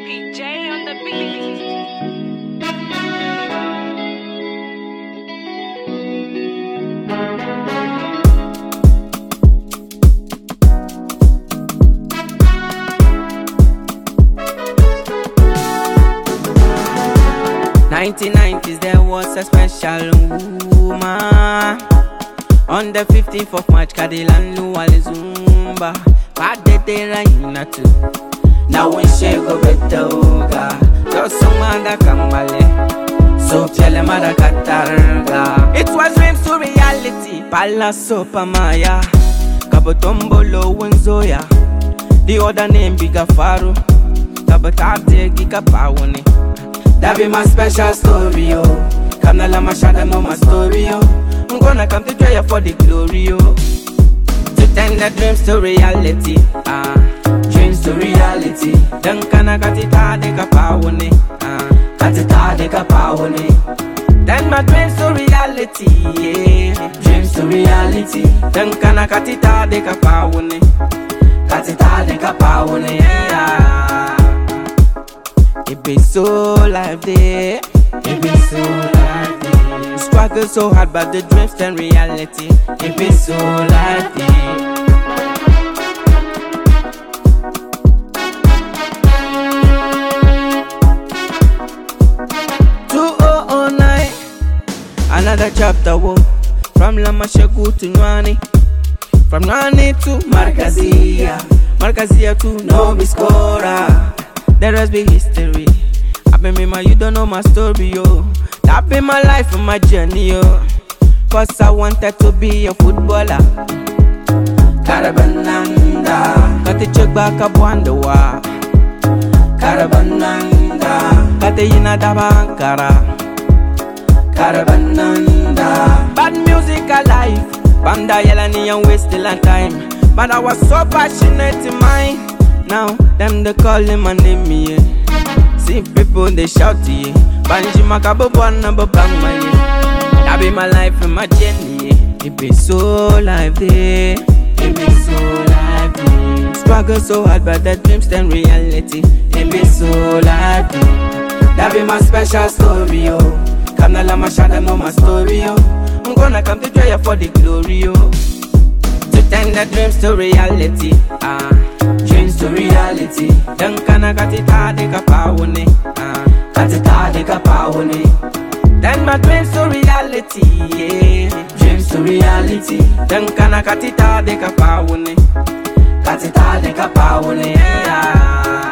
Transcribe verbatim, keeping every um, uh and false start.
P J on the beat. nineteen nineties there was a special woman. On the fifteenth of March, Kadilan Luwale Zumba. Padete Raina too. Now when she go better, just some mother kamale. So tell mother katarga. It was dreams to reality. Palaso Pamaya. Kabotombolo Wenzoya. The other name Biga Faru. Kabotate Gika Pawone. That be my special story, yo. Come na la mashada know my story, yo. I'm gonna come to try for the glory, yo. To turn the dreams to reality, ah. Dreams to reality. Then kana katita de kapawone, ah. Katita de kapawone. Then my dreams to reality, yeah. Dreams to reality. Then kana katita de kapawone, katita de kapawone, yeah. It be so lively, it be so lively. Struggle so hard, but the dreams turn reality. It be so lively. two thousand nine, another chapter, whoa. From Lamashegu to Nwani, from Nwani to Markazia, Markazia to Novi Scorer. There has been history. I been me, man, you don't know my story, yo. That been my life and my journey, yo. Cause I wanted to be a footballer. Carabananda, got the check back up on the wall. Carabananda, got the Yina Dabankara. Carabananda, bad music alive. Banda Yelani and wasting a time. But I was so passionate in mine. Now, them they calling my name, yeah. See people they shout, yeah. Banji Makabobuana Babang, yeah. That be my life and my journey, yeah. It be so lively, it be so lively. Struggle so hard, but the dreams turn reality. It be so lively. That be my special story, yo. Come na la mashada know my story, yo. I'm gonna come to try for the glory, yo. To turn the dreams to reality, ah. Dreams to reality. Then kana katita de kapawone, ah. Katita de kapawone. Then my dreams to reality, yeah. Dreams to reality. Then kana katita de kapawone, katita de kapawone, yeah.